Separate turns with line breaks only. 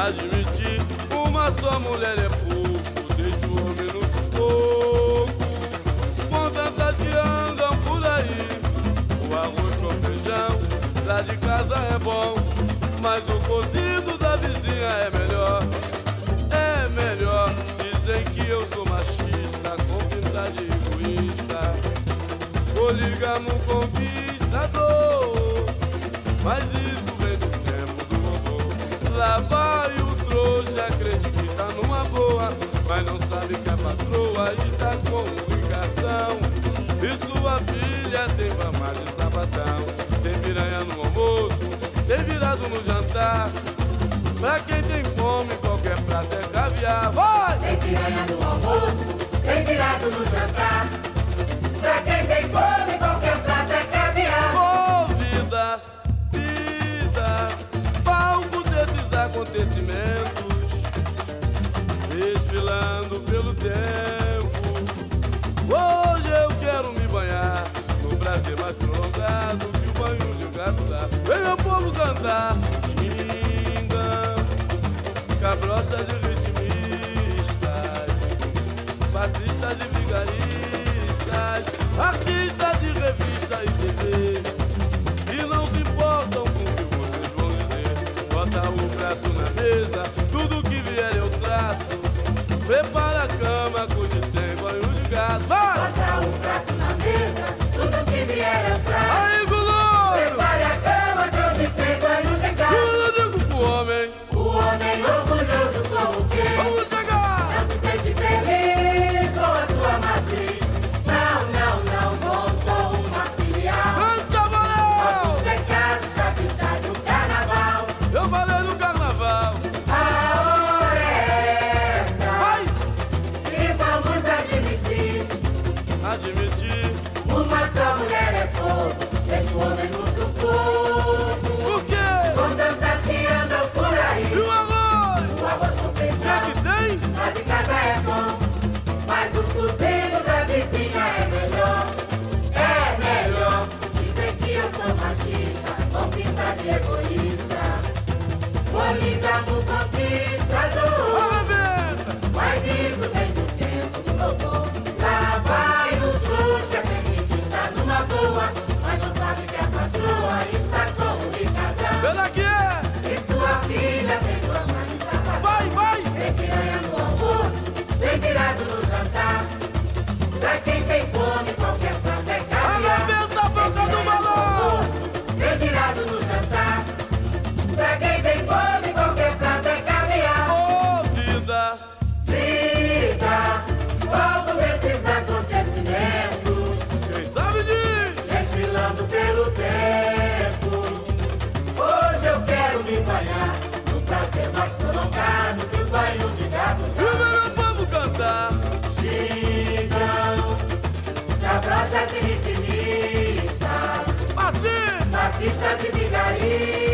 Admitir uma só mulher é pouco, deixa o homem no sufoco. Com tantas que andam por aí, o arroz com feijão lá de casa é bom, mas o cozido da vizinha é melhor. É melhor. Dizem que eu sou machista, com pinta de egoísta, polígamo conquistador, mas isso vem do tempo do vovô. Lá vai o trouxa, acredita que está numa boa, mas não sabe que a patroa está com um ricardão. E sua filha tem fama de sapatão, tem piranha no almoço, tem virado no jantar. Pra quem tem fome, qualquer prato é caviar. Vai!
Tem piranha no almoço, tem virado no jantar. Pra quem tem fome, qualquer prato é caviar.
Oh, vida, vida, palco desses acontecimentos, desfilando pelo tempo. Hoje eu quero me banhar no prazer mais prolongado que o banho de um gato dá. Vem meu povo cantar, cabrochas e ritmistas, fascistas e vigaristas, artistas de revista e TV, que não se importam com o que vocês vão dizer. Bota o prato na mesa, tudo que vier eu traço. Prepara a cama, que hoje tem banho de gato. Vai!
Bota o prato na mesa, tudo que vier eu traço.
Aí, guloso!
Prepare a cama, que hoje tem banho de gato.
Eu digo pro homem,
o homem orgulhoso com o quê?
vamos chegar!
Não se sente feliz com a sua matriz. Não, não, não montou uma filial.
Canta, valeu!
Nossos pecados, capitais do carnaval.
Eu falei no carnaval.
A hora é essa.
Vai!
E vamos admitir,
Admitir.
uma só mulher é pouco, deixa o homem no sufoco.
Por quê?
Com tantas que andam por aí,
E o arroz?
o arroz com
O
feijão
que tem?
lá de casa é bom, mas o cozido da vizinha é melhor. É melhor. Dizem que eu sou machista, com pinta de egoísta, polígamo conquistador,
Arrebenta!
mas isso vem do tempo do vovô. Lá vai o trouxa, acredita que está numa boa, mas não sabe que a patroa está com o ricardão.
Pela que é?
E sua filha tem fama de sapatão.
Vai, vai!
Tem piranha no almoço, tem virado no jantar. Pra quem tem fome, qualquer prato é caviar.
Arrebenta a boca do balão!
Tem virado no jantar. Pra quem tem fome, qualquer prato é caviar.
Oh, vida!
Vida, logo desses acontecimentos,
Quem sabe diz?
desfilando pelo tempo. Hoje eu quero me banhar no prazer mais prolongado que o banho de gato
E
dá.
meu povo cantar.
Chegam cabrochas e ritmistas,
Assim!
fascistas e vigaristas,